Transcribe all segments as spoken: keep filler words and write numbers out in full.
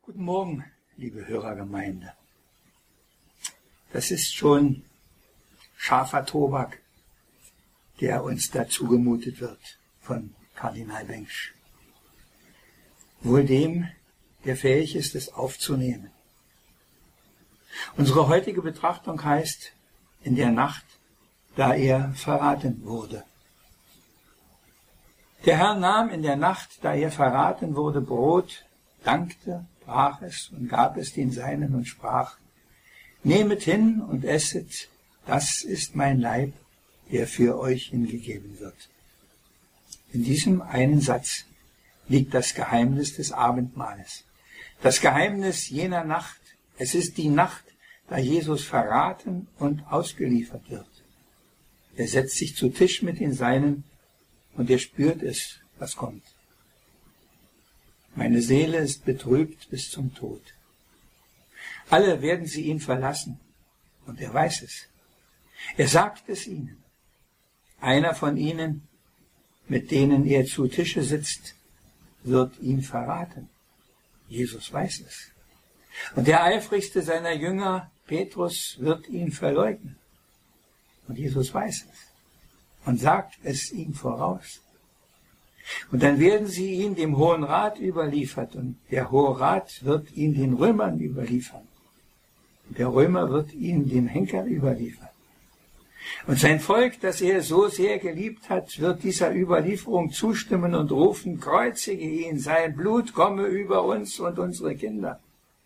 Guten Morgen, liebe Hörergemeinde. Das ist schon scharfer Tobak, der uns da zugemutet wird von Kardinal Bengsch. Wohl dem, der fähig ist, es aufzunehmen. Unsere heutige Betrachtung heißt, in der Nacht, da er verraten wurde. Der Herr nahm in der Nacht, da er verraten wurde, Brot, dankte, brach es und gab es den Seinen und sprach: Nehmet hin und esset, das ist mein Leib, der für euch hingegeben wird. In diesem einen Satz liegt das Geheimnis des Abendmahles. Das Geheimnis jener Nacht. Es ist die Nacht, da Jesus verraten und ausgeliefert wird. Er setzt sich zu Tisch mit den Seinen und er spürt es, was kommt. Meine Seele ist betrübt bis zum Tod. Alle werden sie ihn verlassen, und er weiß es. Er sagt es ihnen. Einer von ihnen, mit denen er zu Tische sitzt, wird ihn verraten. Jesus weiß es. Und der eifrigste seiner Jünger, Petrus, wird ihn verleugnen. Und Jesus weiß es und sagt es ihm voraus. Und dann werden sie ihn dem Hohen Rat überliefert, und der Hohe Rat wird ihn den Römern überliefern. Und der Römer wird ihn dem Henker überliefern. Und sein Volk, das er so sehr geliebt hat, wird dieser Überlieferung zustimmen und rufen: Kreuzige ihn, sein Blut komme über uns und unsere Kinder.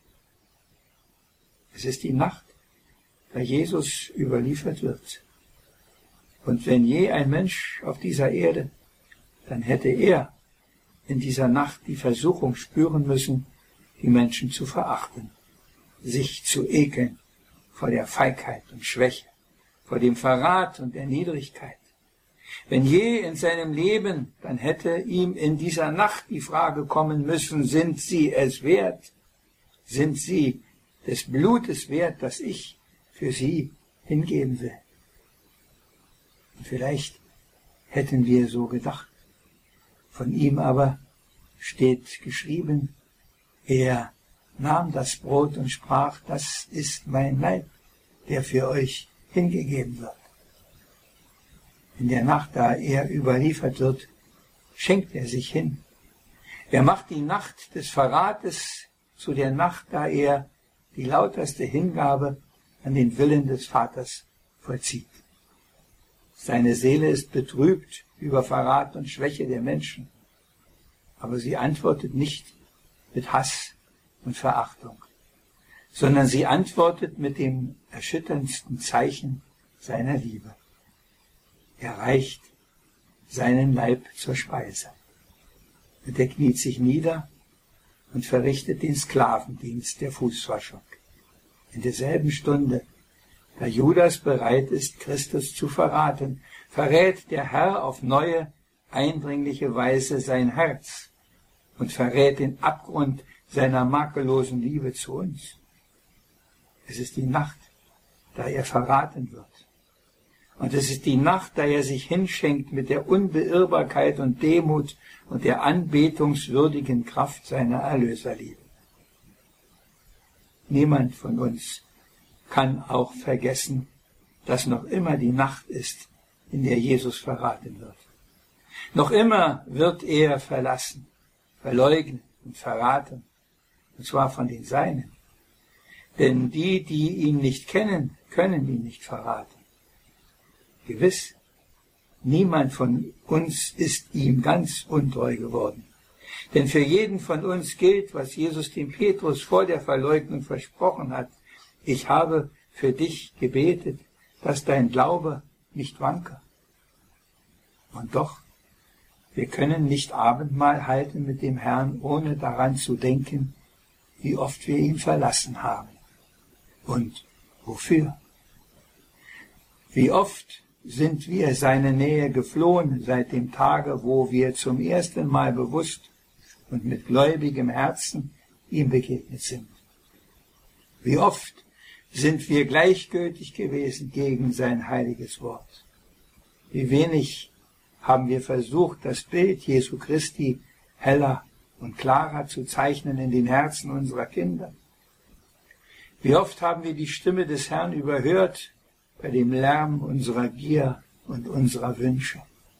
Es ist die Nacht, da Jesus überliefert wird. Und wenn je ein Mensch auf dieser Erde, dann hätte er in dieser Nacht die Versuchung spüren müssen, die Menschen zu verachten, sich zu ekeln vor der Feigheit und Schwäche, vor dem Verrat und der Niedrigkeit. Wenn je in seinem Leben, dann hätte ihm in dieser Nacht die Frage kommen müssen: Sind sie es wert? Sind sie des Blutes wert, das ich für sie hingeben will? Und vielleicht hätten wir so gedacht. Von ihm aber steht geschrieben: Er nahm das Brot und sprach: Das ist mein Leib, der für euch hingegeben wird. In der Nacht, da er überliefert wird, schenkt er sich hin. Er macht die Nacht des Verrates zu der Nacht, da er die lauterste Hingabe an den Willen des Vaters vollzieht. Seine Seele ist betrübt über Verrat und Schwäche der Menschen, aber sie antwortet nicht mit Hass und Verachtung, sondern sie antwortet mit dem erschütterndsten Zeichen seiner Liebe. Er reicht seinen Leib zur Speise. Und er kniet sich nieder und verrichtet den Sklavendienst der Fußwaschung. In derselben Stunde, da Judas bereit ist, Christus zu verraten, verrät der Herr auf neue, eindringliche Weise sein Herz und verrät den Abgrund seiner makellosen Liebe zu uns. Es ist die Nacht, da er verraten wird. Und es ist die Nacht, da er sich hinschenkt mit der Unbeirrbarkeit und Demut und der anbetungswürdigen Kraft seiner Erlöserliebe. Niemand von uns kann auch vergessen, dass noch immer die Nacht ist, in der Jesus verraten wird. Noch immer wird er verlassen, verleugnet und verraten, und zwar von den Seinen. Denn die, die ihn nicht kennen, können ihn nicht verraten. Gewiss, niemand von uns ist ihm ganz untreu geworden. Denn für jeden von uns gilt, was Jesus dem Petrus vor der Verleugnung versprochen hat: Ich habe für dich gebetet, dass dein Glaube nicht wanke. Und doch, wir können nicht Abendmahl halten mit dem Herrn, ohne daran zu denken, wie oft wir ihn verlassen haben. Und wofür? Wie oft sind wir seine Nähe geflohen seit dem Tage, wo wir zum ersten Mal bewusst und mit gläubigem Herzen ihm begegnet sind. Wie oft sind wir gleichgültig gewesen gegen sein heiliges Wort. Wie wenig haben wir versucht, das Bild Jesu Christi heller und klarer zu zeichnen in den Herzen unserer Kinder. Wie oft haben wir die Stimme des Herrn überhört bei dem Lärm unserer Gier und unserer Wünsche.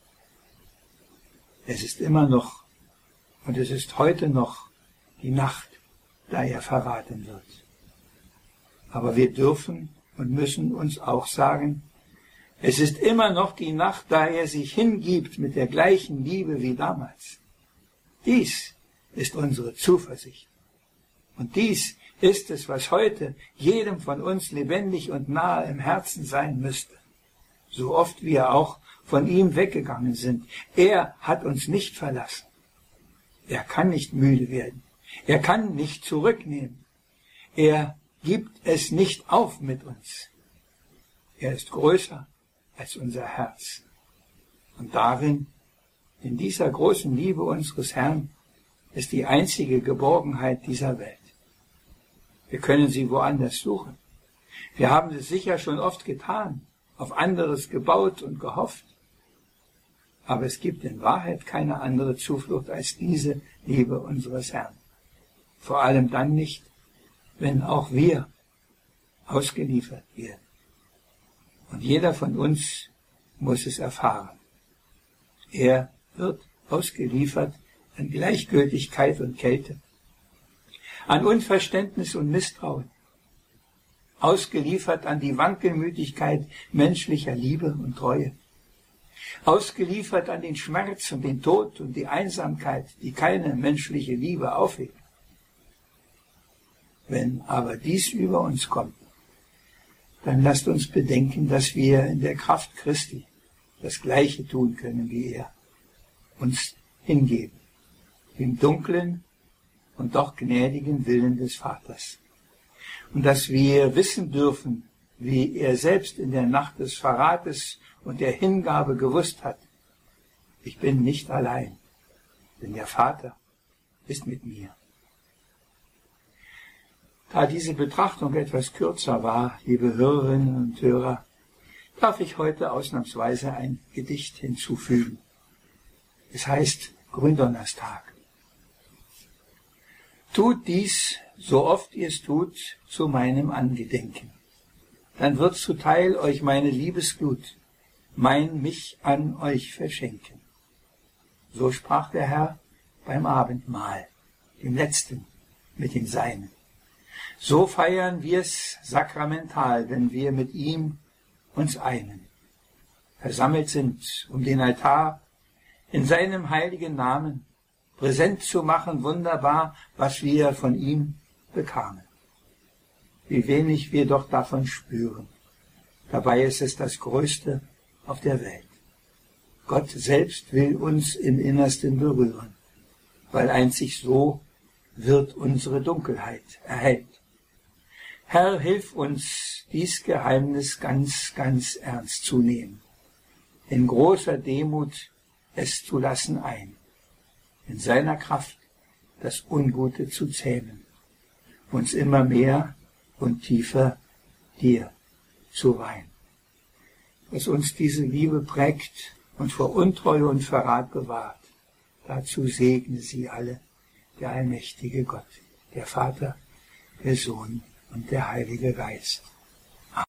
Es ist immer noch und es ist heute noch die Nacht, da er verraten wird. Aber wir dürfen und müssen uns auch sagen, es ist immer noch die Nacht, da er sich hingibt mit der gleichen Liebe wie damals. Dies ist unsere Zuversicht. Und dies ist es, was heute jedem von uns lebendig und nahe im Herzen sein müsste. So oft wir auch von ihm weggegangen sind. Er hat uns nicht verlassen. Er kann nicht müde werden. Er kann nicht zurücknehmen. Er gibt es nicht auf mit uns. Er ist größer als unser Herz. Und darin, in dieser großen Liebe unseres Herrn, ist die einzige Geborgenheit dieser Welt. Wir können sie woanders suchen. Wir haben es sicher schon oft getan, auf anderes gebaut und gehofft. Aber es gibt in Wahrheit keine andere Zuflucht als diese Liebe unseres Herrn. Vor allem dann nicht, wenn auch wir ausgeliefert werden. Und jeder von uns muss es erfahren. Er wird ausgeliefert an Gleichgültigkeit und Kälte, an Unverständnis und Misstrauen, ausgeliefert an die Wankelmütigkeit menschlicher Liebe und Treue, ausgeliefert an den Schmerz und den Tod und die Einsamkeit, die keine menschliche Liebe aufhebt. Wenn aber dies über uns kommt, dann lasst uns bedenken, dass wir in der Kraft Christi das Gleiche tun können wie er, uns hingeben, im dunklen und doch gnädigen Willen des Vaters. Und dass wir wissen dürfen, wie er selbst in der Nacht des Verrates und der Hingabe gewusst hat, ich bin nicht allein, denn der Vater ist mit mir. Da diese Betrachtung etwas kürzer war, liebe Hörerinnen und Hörer, darf ich heute ausnahmsweise ein Gedicht hinzufügen. Es heißt Gründonnerstag. Tut dies, so oft ihr es tut, zu meinem Angedenken. Dann wird zuteil euch meine Liebesglut, mein mich an euch verschenken. So sprach der Herr beim Abendmahl, dem letzten mit den Seinen. So feiern wir's sakramental, wenn wir mit ihm uns einen, versammelt sind um den Altar, in seinem heiligen Namen, präsent zu machen wunderbar, was wir von ihm bekamen. Wie wenig wir doch davon spüren. Dabei ist es das Größte auf der Welt. Gott selbst will uns im Innersten berühren, weil einzig so wird unsere Dunkelheit erhellt. Herr, hilf uns, dies Geheimnis ganz, ganz ernst zu nehmen, in großer Demut es zu lassen ein, in seiner Kraft das Ungute zu zähmen, uns immer mehr und tiefer dir zu weihen. Dass uns diese Liebe prägt und vor Untreue und Verrat bewahrt, dazu segne sie alle, der allmächtige Gott, der Vater, der Sohn und der Heilige Geist. Amen.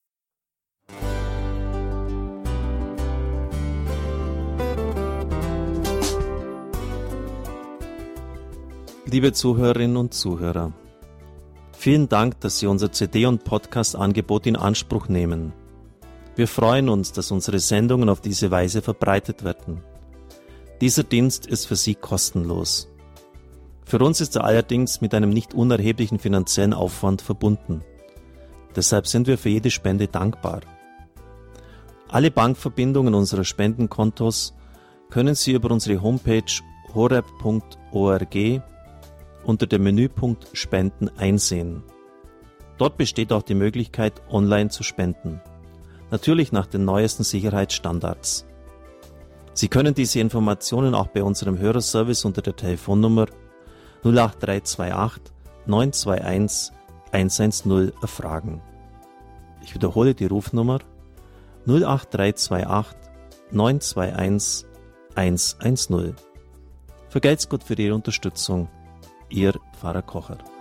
Liebe Zuhörerinnen und Zuhörer, vielen Dank, dass Sie unser C D- und Podcast-Angebot in Anspruch nehmen. Wir freuen uns, dass unsere Sendungen auf diese Weise verbreitet werden. Dieser Dienst ist für Sie kostenlos. Für uns ist er allerdings mit einem nicht unerheblichen finanziellen Aufwand verbunden. Deshalb sind wir für jede Spende dankbar. Alle Bankverbindungen unserer Spendenkontos können Sie über unsere Homepage horeb punkt org unter dem Menüpunkt Spenden einsehen. Dort besteht auch die Möglichkeit, online zu spenden. Natürlich nach den neuesten Sicherheitsstandards. Sie können diese Informationen auch bei unserem Hörerservice unter der Telefonnummer null acht drei zwei acht neun zwei eins eins eins null erfragen. Ich wiederhole die Rufnummer null acht drei zwei acht neun zwei eins eins eins null. Vergelt's Gott für Ihre Unterstützung. Ihr Pfarrer Kocher.